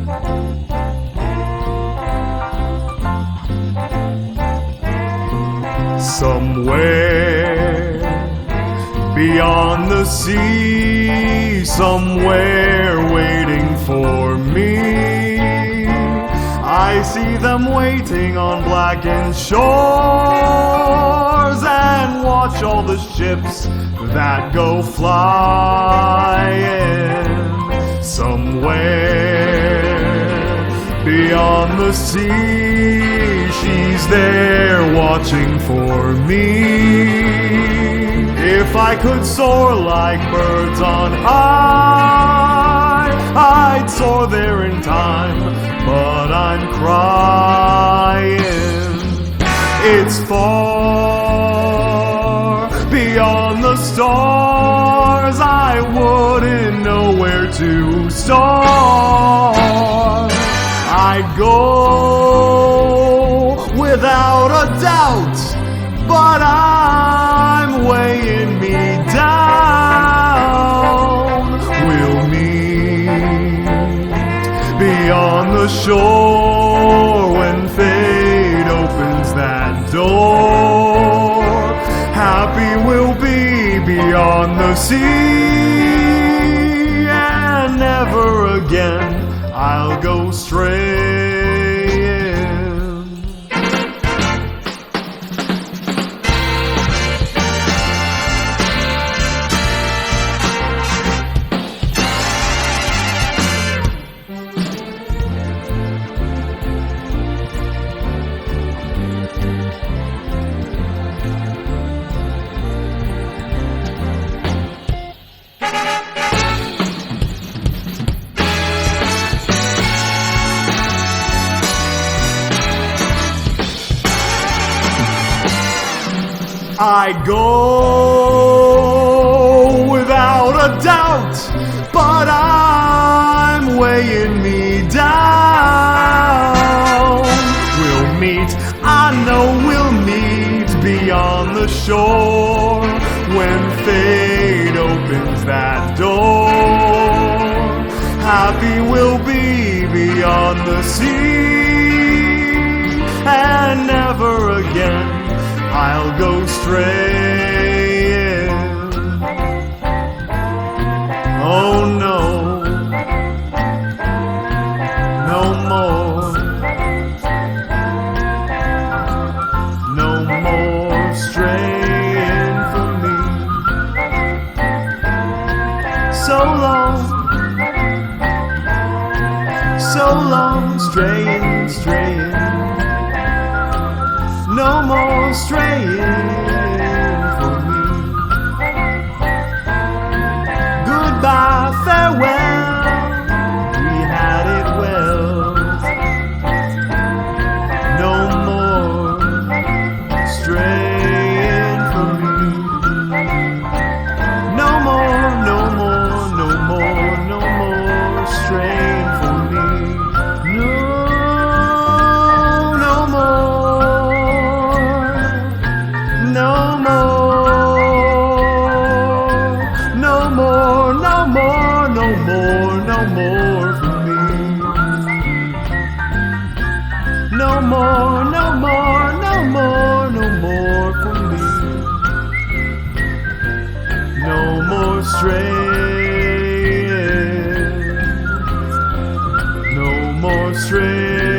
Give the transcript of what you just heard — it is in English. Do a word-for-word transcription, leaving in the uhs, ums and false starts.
Somewhere beyond the sea, somewhere waiting for me, I see them waiting on blackened shores, and watch all the ships that go flying. Somewhere beyond the sea, she's there watching for me. If I could soar like birds on high, I'd soar there in time, but I'm crying. It's far beyond the stars, I wouldn't know where to start. I'd go without a doubt, but I'm weighing me down. We'll meet beyond the shore when fate opens that door. Happy we'll be beyond the sea, and never again I'll go straying. I go without a doubt, but I'm weighing me down. We'll meet, I know we'll meet beyond the shore when fate opens that door. Happy we'll be beyond the sea, and never again I'll go straying. Oh no, no more, no more straying for me. So long, so long, straying, straying. No more straying for me. Goodbye, farewell, we had it well. No more straying for me. No more, no more, no more, no more straying for me. No, no more. No more, no more, no more, no more, no more for me. No more, no more, no more, no more for me. No more straying, no more straying.